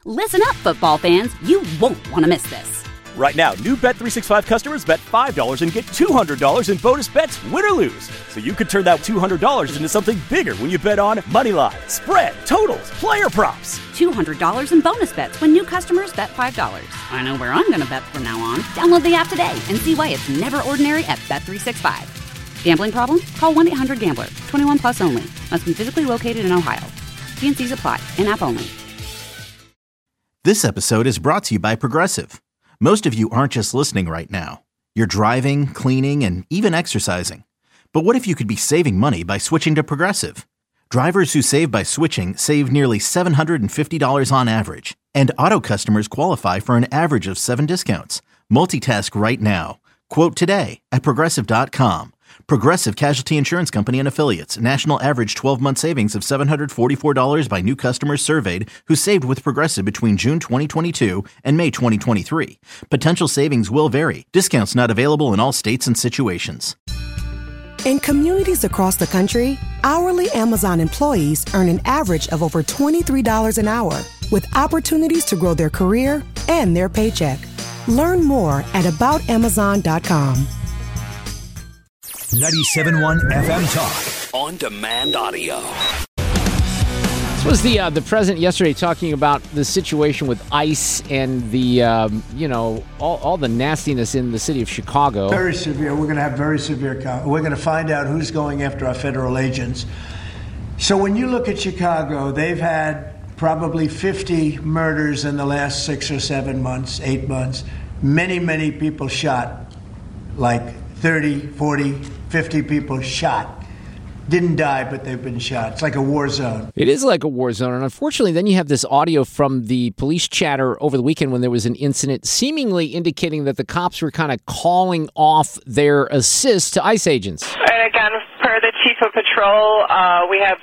Listen up, football fans. You won't want to miss this. Right now, new Bet365 customers bet $5 and get $200 in bonus bets, win or lose. So you could turn that $200 into something bigger when you bet on money line, spread, totals, player props. $200 in bonus bets when new customers bet $5. I know where I'm going to bet from now on. Download the app today and see why it's never ordinary at Bet365. Gambling problem? Call 1-800-GAMBLER. 21 plus only. Must be physically located in Ohio. T&Cs apply. In-app only. This episode is brought to you by Progressive. Most of you aren't just listening right now. You're driving, cleaning, and even exercising. But what if you could be saving money by switching to Progressive? Drivers who save by switching save nearly $750 on average. And auto customers qualify for an average of 7 discounts. Multitask right now. Quote today at Progressive.com. Progressive Casualty Insurance Company and Affiliates. National average 12-month savings of $744 by new customers surveyed who saved with Progressive between June 2022 and May 2023. Potential savings will vary. Discounts not available in all states and situations. In communities across the country, hourly Amazon employees earn an average of over $23 an hour, with opportunities to grow their career and their paycheck. Learn more at aboutamazon.com. 97.1 FM Talk. On demand audio. This was the president yesterday talking about the situation with ICE and the, all the nastiness in the city of Chicago. Very severe. We're going to have very severe. We're going to find out who's going after our federal agents. So when you look at Chicago, they've had probably 50 murders in the last 6 or 7 months, 8 months. Many, many people shot, like 30, 40, 50 people shot. Didn't die, but they've been shot. It's like a war zone. It is like a war zone. And unfortunately, then you have this audio from the police chatter over the weekend when there was an incident seemingly indicating that the cops were kind of calling off their assist to ICE agents. And again, per the chief of patrol, we have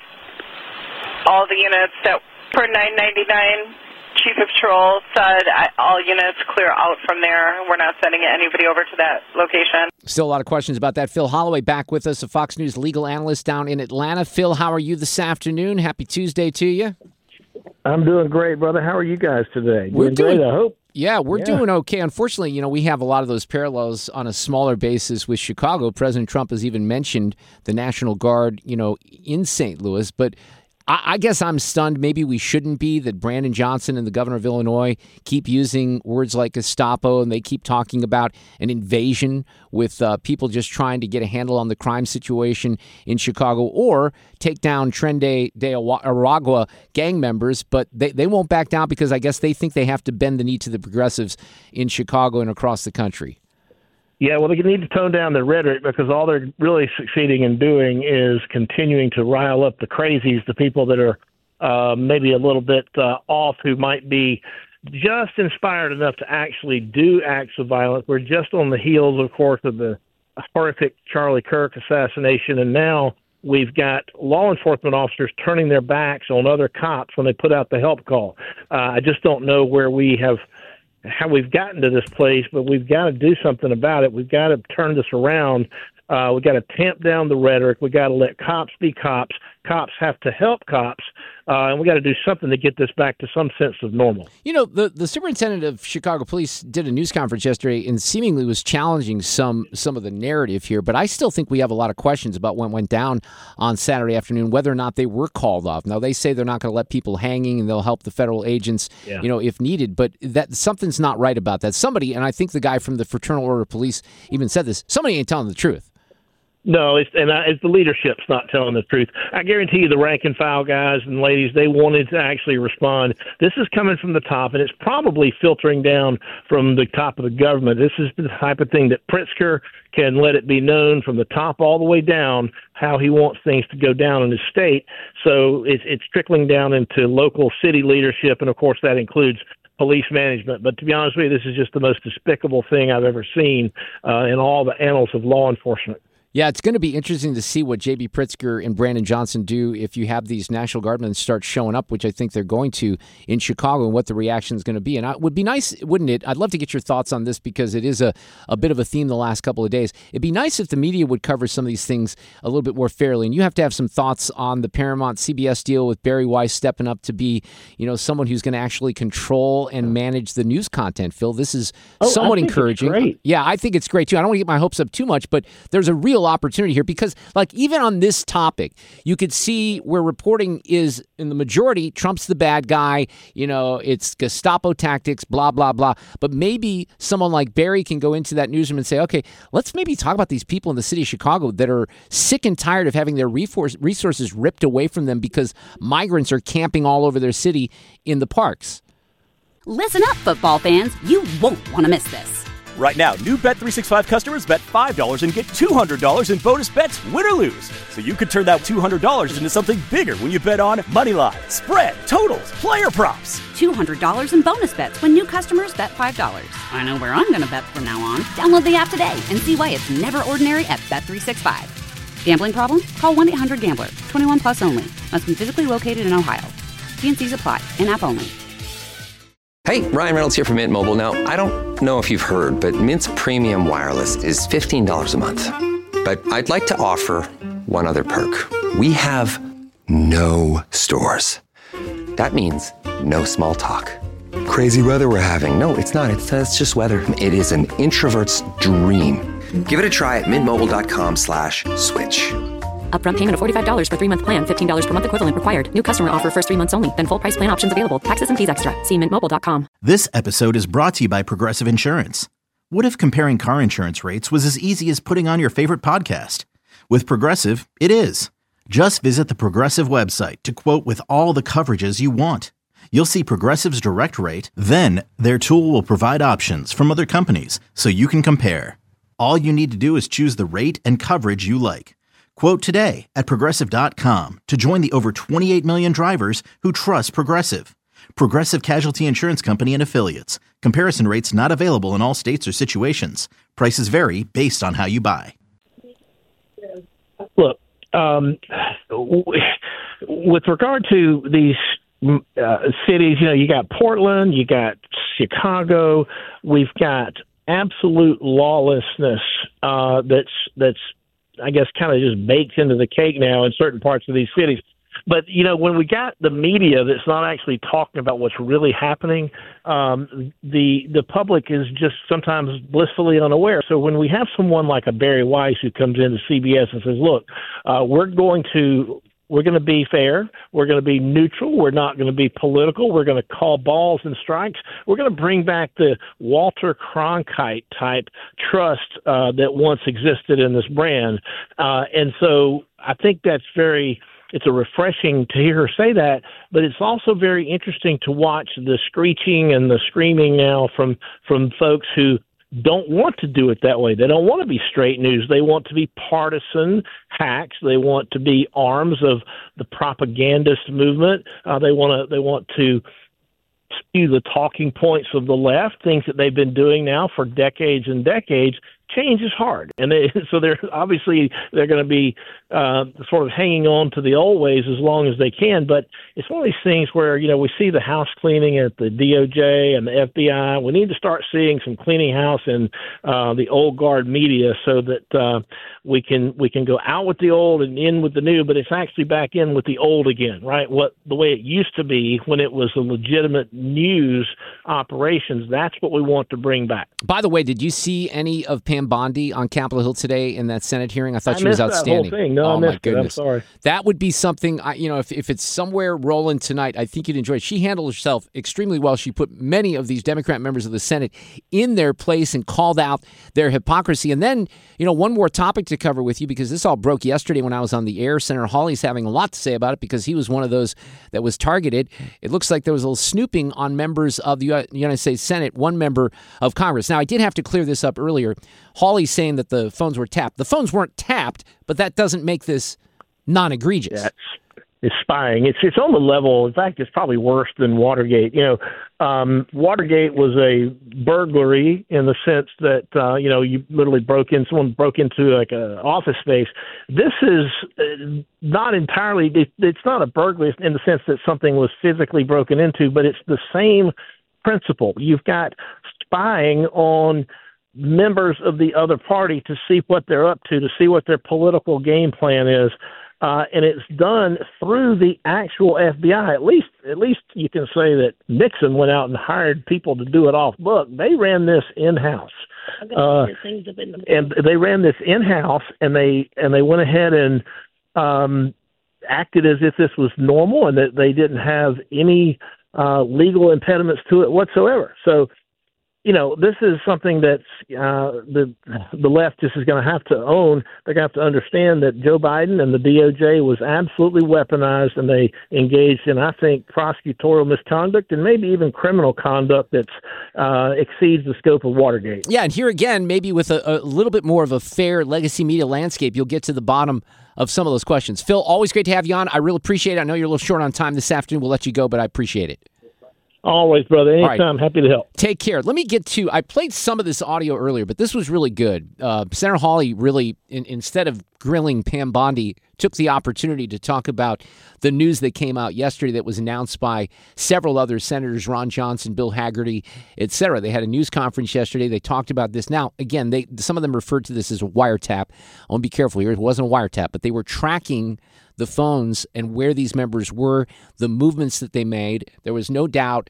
all the units that per 999. Chief of Patrol said all units clear out from there. We're not sending anybody over to that location. Still a lot of questions about that. Phil Holloway back with us, a Fox News legal analyst down in Atlanta. Phil, how are you this afternoon? Happy Tuesday to you. I'm doing great, brother. How are you guys today? We're doing great, I hope. Yeah, we're doing okay. Unfortunately, we have a lot of those parallels on a smaller basis with Chicago. President Trump has even mentioned the National Guard, in St. Louis, but I guess I'm stunned. Maybe we shouldn't be, that Brandon Johnson and the governor of Illinois keep using words like Gestapo, and they keep talking about an invasion with people just trying to get a handle on the crime situation in Chicago or take down Tren de Aragua gang members. But they won't back down because I guess they think they have to bend the knee to the progressives in Chicago and across the country. Yeah, well, they need to tone down their rhetoric because all they're really succeeding in doing is continuing to rile up the crazies, the people that are maybe a little bit off, who might be just inspired enough to actually do acts of violence. We're just on the heels, of course, of the horrific Charlie Kirk assassination, and now we've got law enforcement officers turning their backs on other cops when they put out the help call. I just don't know how we've gotten to this place, but we've got to do something about it. We've got to turn this around. We've got to tamp down the rhetoric. We've got to let cops be cops. Cops have to help cops. And we got to do something to get this back to some sense of normal. The superintendent of Chicago Police did a news conference yesterday and seemingly was challenging some of the narrative here. But I still think we have a lot of questions about what went down on Saturday afternoon, whether or not they were called off. Now, they say they're not going to let people hanging and they'll help the federal agents, if needed. But that something's not right about that. Somebody, and I think the guy from the Fraternal Order of Police even said this, somebody ain't telling the truth. No, it's the leadership's not telling the truth. I guarantee you the rank and file guys and ladies, they wanted to actually respond. This is coming from the top, and it's probably filtering down from the top of the government. This is the type of thing that Pritzker can let it be known from the top all the way down how he wants things to go down in his state. So it's trickling down into local city leadership, and, of course, that includes police management. But to be honest with you, this is just the most despicable thing I've ever seen in all the annals of law enforcement. Yeah, it's going to be interesting to see what J.B. Pritzker and Brandon Johnson do if you have these National Guardsmen start showing up, which I think they're going to in Chicago, and what the reaction is going to be. And it would be nice, wouldn't it? I'd love to get your thoughts on this because it is a bit of a theme the last couple of days. It'd be nice if the media would cover some of these things a little bit more fairly. And you have to have some thoughts on the Paramount CBS deal with Barry Weiss stepping up to be, someone who's going to actually control and manage the news content. Phil, this is somewhat encouraging. It's great. Yeah, I think it's great too. I don't want to get my hopes up too much, but there's a real opportunity here because even on this topic, you could see where reporting is in the majority, Trump's the bad guy, it's Gestapo tactics, blah, blah, blah. But maybe someone like Barry can go into that newsroom and say, okay, let's maybe talk about these people in the city of Chicago that are sick and tired of having their resources ripped away from them because migrants are camping all over their city in the parks. Listen up, football fans. You won't want to miss this. Right now, new Bet365 customers bet $5 and get $200 in bonus bets, win or lose. So you could turn that $200 into something bigger when you bet on Moneyline, spread, totals, player props. $200 in bonus bets when new customers bet $5. I know where I'm going to bet from now on. Download the app today and see why it's never ordinary at Bet365. Gambling problem? Call 1-800-GAMBLER. 21 plus only. Must be physically located in Ohio. T&Cs apply. In-app only. Hey, Ryan Reynolds here from Mint Mobile. Now, I don't know if you've heard, but Mint's premium wireless is $15 a month. But I'd like to offer one other perk. We have no stores. That means no small talk. Crazy weather we're having. No, it's not. It's just weather. It is an introvert's dream. Give it a try at mintmobile.com/switch. Upfront payment of $45 for 3-month plan. $15 per month equivalent required. New customer offer first 3 months only. Then full price plan options available. Taxes and fees extra. See mintmobile.com. This episode is brought to you by Progressive Insurance. What if comparing car insurance rates was as easy as putting on your favorite podcast? With Progressive, it is. Just visit the Progressive website to quote with all the coverages you want. You'll see Progressive's direct rate, then their tool will provide options from other companies so you can compare. All you need to do is choose the rate and coverage you like. Quote today at Progressive.com to join the over 28 million drivers who trust Progressive. Progressive Casualty Insurance Company and Affiliates. Comparison rates not available in all states or situations. Prices vary based on how you buy. Look, with regard to these cities, you got Portland, you got Chicago, we've got absolute lawlessness that's I guess kind of just baked into the cake now in certain parts of these cities. But, when we got the media that's not actually talking about what's really happening, the public is just sometimes blissfully unaware. So when we have someone like a Barry Weiss who comes into CBS and says, look, we're going to be fair. We're going to be neutral. We're not going to be political. We're going to call balls and strikes. We're going to bring back the Walter Cronkite type trust that once existed in this brand. And so I think it's a refreshing to hear her say that, but it's also very interesting to watch the screeching and the screaming now from folks who don't want to do it that way. They don't want to be straight news. They want to be partisan hacks. They want to be arms of the propagandist movement. They want to spew the talking points of the left, things that they've been doing now for decades and decades. Change is hard, and so they're going to be sort of hanging on to the old ways as long as they can. But it's one of these things where we see the house cleaning at the DOJ and the FBI. We need to start seeing some cleaning house in the old guard media so that we can go out with the old and in with the new. But it's actually back in with the old again, right? The way it used to be when it was a legitimate news operations. That's what we want to bring back. By the way, did you see any of Pam Bondi on Capitol Hill today in that Senate hearing? I thought she was outstanding. That whole thing. No, I missed it. I'm sorry. That would be something, if it's somewhere rolling tonight, I think you'd enjoy it. She handled herself extremely well. She put many of these Democrat members of the Senate in their place and called out their hypocrisy. And then, one more topic to cover with you, because this all broke yesterday when I was on the air. Senator Hawley's having a lot to say about it because he was one of those that was targeted. It looks like there was a little snooping on members of the United States Senate, one member of Congress. Now, I did have to clear this up earlier. Hawley's saying that the phones were tapped. The phones weren't tapped, but that doesn't make this non-egregious. Yeah, it's spying. It's on the level. In fact, it's probably worse than Watergate. Watergate was a burglary in the sense that, you literally someone broke into like an office space. This is not entirely, it's not a burglary in the sense that something was physically broken into, but it's the same principle. You've got spying on members of the other party to see what they're up to see what their political game plan is. And it's done through the actual FBI. At least you can say that Nixon went out and hired people to do it off book. They ran this in-house. And they ran this in-house, and they went ahead and acted as if this was normal and that they didn't have any legal impediments to it whatsoever. So, this is something that's the left just is going to have to own. They're going to have to understand that Joe Biden and the DOJ was absolutely weaponized, and they engaged in, I think, prosecutorial misconduct and maybe even criminal conduct that exceeds the scope of Watergate. Yeah, and here again, maybe with a little bit more of a fair legacy media landscape, you'll get to the bottom of some of those questions. Phil, always great to have you on. I really appreciate it. I know you're a little short on time this afternoon. We'll let you go, but I appreciate it. Always, brother. Anytime. Right. Happy to help. Take care. Let me get to, I played some of this audio earlier, but this was really good. Senator Hawley really, instead of grilling Pam Bondi, took the opportunity to talk about the news that came out yesterday that was announced by several other senators, Ron Johnson, Bill Hagerty, et cetera. They had a news conference yesterday. They talked about this. Now, again, some of them referred to this as a wiretap. I want to be careful here. It wasn't a wiretap, but they were tracking the phones and where these members were, the movements that they made. There was no doubt,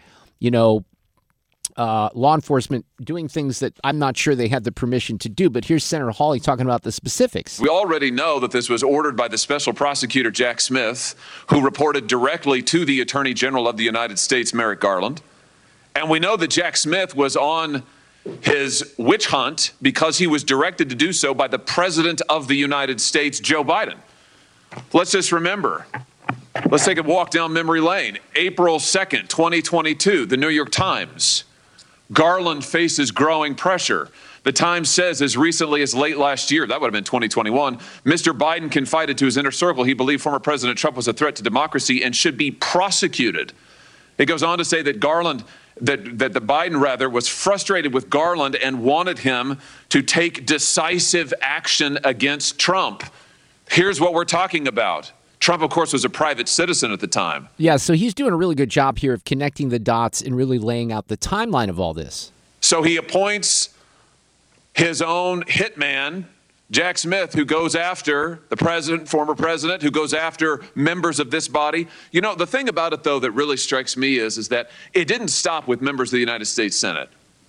law enforcement doing things that I'm not sure they had the permission to do. But here's Senator Hawley talking about the specifics. We already know that this was ordered by the special prosecutor, Jack Smith, who reported directly to the Attorney General of the United States, Merrick Garland. And we know that Jack Smith was on his witch hunt because he was directed to do so by the President of the United States, Joe Biden. Let's just remember, let's take a walk down memory lane. April 2nd, 2022, the New York Times. Garland faces growing pressure. The Times says as recently as late last year, that would have been 2021, Mr. Biden confided to his inner circle he believed former President Trump was a threat to democracy and should be prosecuted. It goes on to say that the Biden was frustrated with Garland and wanted him to take decisive action against Trump. Here's what we're talking about. Trump, of course, was a private citizen at the time. Yeah, so he's doing a really good job here of connecting the dots and really laying out the timeline of all this. So he appoints his own hitman, Jack Smith, who goes after the president, former president, who goes after members of this body. The thing about it, though, that really strikes me is that it didn't stop with members of the United States Senate.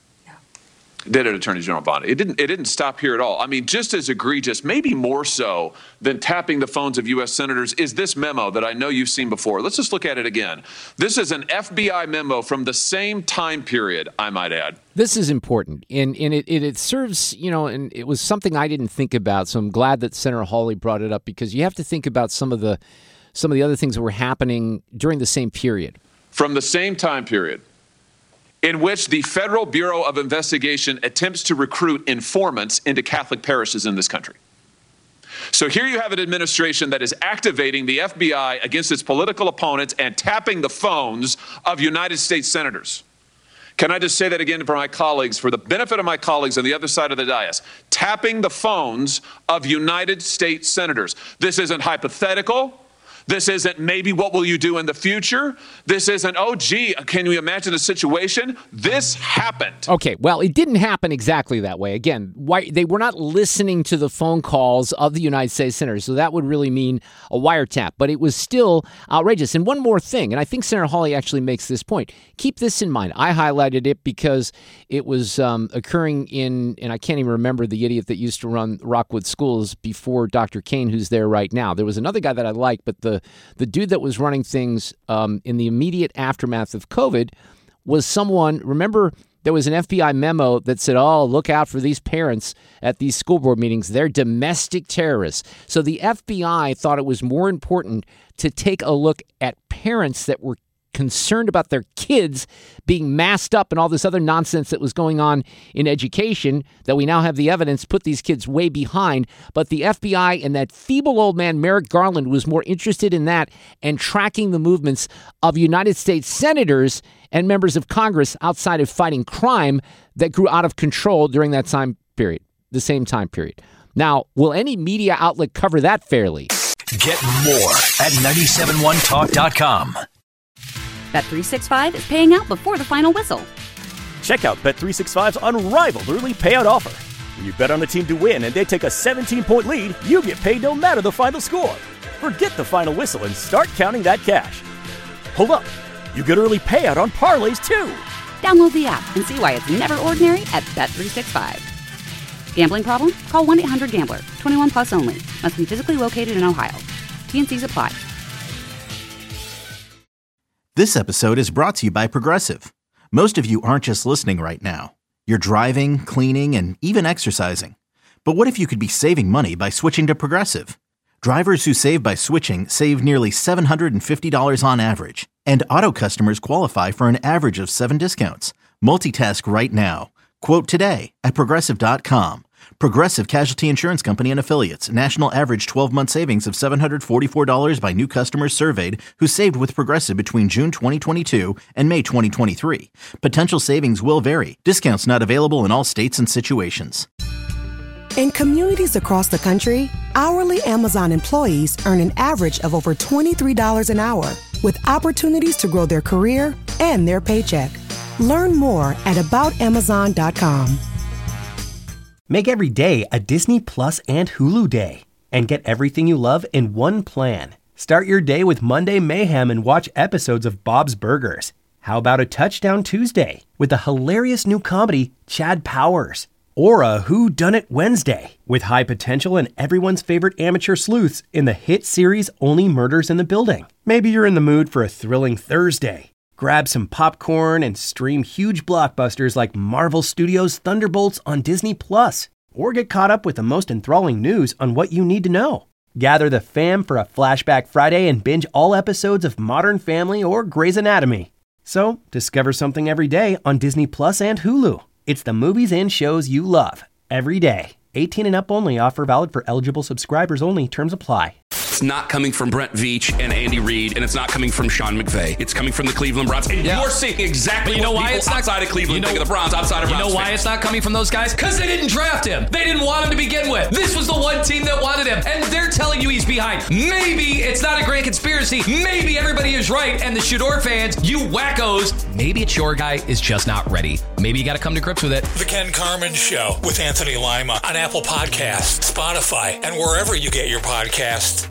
Did it, Attorney General Bondi? It didn't stop here at all. I mean, just as egregious, maybe more so than tapping the phones of U.S. senators, is this memo that I know you've seen before. Let's just look at it again. This is an FBI memo from the same time period, I might add. This is important, and it serves, and it was something I didn't think about, so I'm glad that Senator Hawley brought it up, because you have to think about some of the other things that were happening during the same period. From the same time period, in which the Federal Bureau of Investigation attempts to recruit informants into Catholic parishes in this country. So here you have an administration that is activating the FBI against its political opponents and tapping the phones of United States senators. Can I just say that again for my colleagues, for the benefit of my colleagues on the other side of the dais? Tapping the phones of United States senators. This isn't hypothetical. This isn't maybe what will you do in the future. This isn't, oh, gee, can you imagine a situation? This happened. Okay, well, it didn't happen exactly that way. Again, they were not listening to the phone calls of the United States senators, so that would really mean a wiretap. But it was still outrageous. And one more thing, and I think Senator Hawley actually makes this point. Keep this in mind. I highlighted it because it was occurring in, and I can't even remember the idiot that used to run Rockwood Schools before Dr. Kane, who's there right now. There was another guy that I liked, but the dude that was running things in the immediate aftermath of COVID was someone, remember, there was an FBI memo that said, oh, look out for these parents at these school board meetings. They're domestic terrorists. So the FBI thought it was more important to take a look at parents that were concerned about their kids being masked up and all this other nonsense that was going on in education that we now have the evidence put these kids way behind. But the FBI and that feeble old man Merrick Garland was more interested in that and tracking the movements of United States senators and members of Congress outside of fighting crime that grew out of control during that time period, the same time period. Now, will any media outlet cover that fairly? Get more at 971talk.com. Bet365 is paying out before the final whistle. Check out Bet365's unrivaled early payout offer. When you bet on a team to win and they take a 17-point lead, you get paid no matter the final score. Forget the final whistle and start counting that cash. Hold up. You get early payout on parlays, too. Download the app and see why it's never ordinary at Bet365. Gambling problem? Call 1-800-GAMBLER. 21 plus only. Must be physically located in Ohio. T&Cs apply. This episode is brought to you by Progressive. Most of you aren't just listening right now. You're driving, cleaning, and even exercising. But what if you could be saving money by switching to Progressive? Drivers who save by switching save nearly $750 on average. And auto customers qualify for an average of 7 discounts. Multitask right now. Quote today at Progressive.com. Progressive Casualty Insurance Company and Affiliates. National average 12-month savings of $744 by new customers surveyed who saved with Progressive between June 2022 and May 2023. Potential savings will vary. Discounts not available in all states and situations. In communities across the country, hourly Amazon employees earn an average of over $23 an hour, with opportunities to grow their career and their paycheck. Learn more at aboutamazon.com. Make every day a Disney Plus and Hulu day, and get everything you love in one plan. Start your day with Monday Mayhem and watch episodes of Bob's Burgers. How about a Touchdown Tuesday with the hilarious new comedy Chad Powers? Or a Whodunit Wednesday with high potential and everyone's favorite amateur sleuths in the hit series Only Murders in the Building. Maybe you're in the mood for a thrilling Thursday. Grab some popcorn and stream huge blockbusters like Marvel Studios' Thunderbolts on Disney+. Or get caught up with the most enthralling news on what you need to know. Gather the fam for a Flashback Friday and binge all episodes of Modern Family or Grey's Anatomy. So, discover something every day on Disney+ and Hulu. It's the movies and shows you love every day. 18 and up only. Offer valid for eligible subscribers only. Terms apply. It's not coming from Brent Veach and Andy Reid, and it's not coming from Sean McVay. It's coming from the Cleveland Browns. And you're seeing exactly what people it's outside of Cleveland think of the Browns, outside of Browns. You know why it's not coming from those guys? Because they didn't draft him. They didn't want him to begin with. This was the one team that wanted him, and they're telling you he's behind. Maybe it's not a great conspiracy. Maybe everybody is right, and the Shador fans, you wackos, maybe it's your guy is just not ready. Maybe you got to come to grips with it. The Ken Carman Show with Anthony Lima on Apple Podcasts, Spotify, and wherever you get your podcasts.